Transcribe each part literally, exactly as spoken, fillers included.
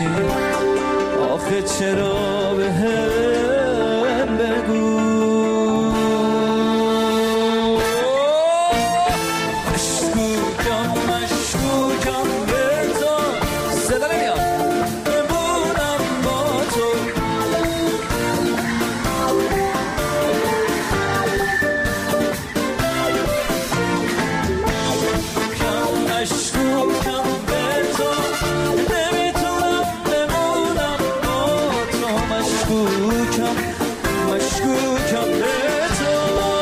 بشین آخه چرا به هم بگو مشکوکم مشکوکم به تو صدا نمیاد بمونم با تو مشکوکم به تو نمیتونم بمونم با تو مشکوکم مشکوکم به تو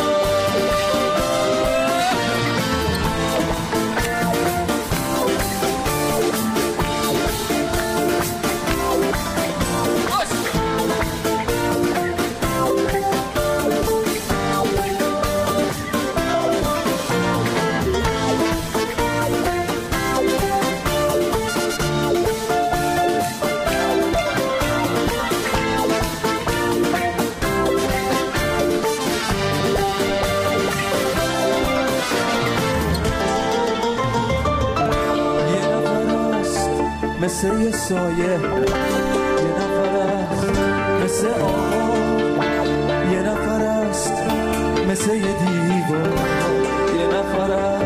مثل یه سایه یه نفر است مثل آقا یه نفر است مثل یه دیوار یه نفر است